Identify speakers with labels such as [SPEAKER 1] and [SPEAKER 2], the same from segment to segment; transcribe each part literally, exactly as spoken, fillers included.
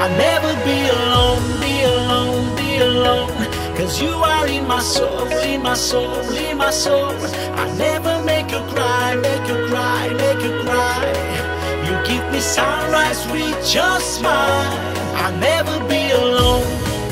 [SPEAKER 1] I'll never be alone, be alone, be alone. Cause you are in my soul, in my soul, in my soul. I'll never make you cry, make you cry, make you cry. You give me sunrise with your smile. I'll never be alone.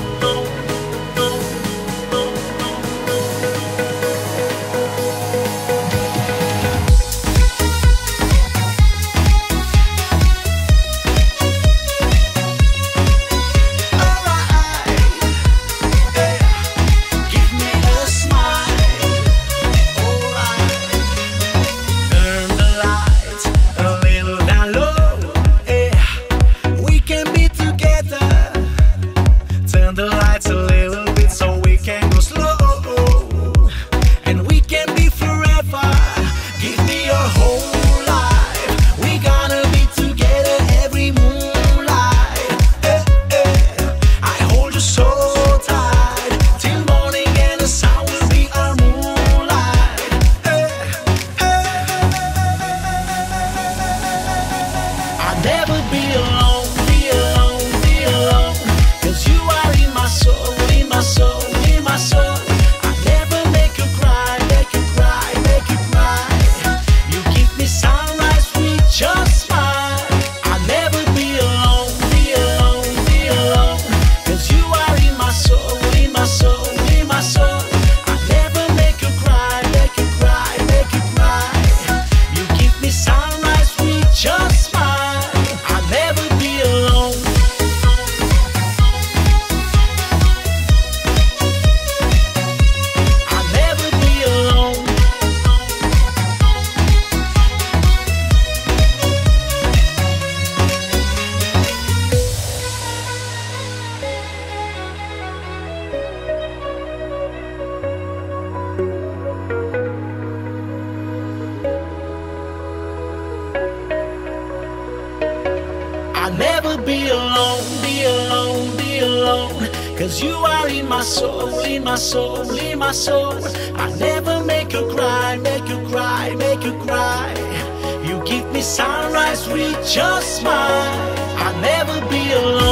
[SPEAKER 1] I'll never be alone, be alone, be alone. Cause you are in my soul, in my soul, in my soul. I'll never make you cry, make you cry, make you cry. You give me sunrise with your smile. I'll never be alone.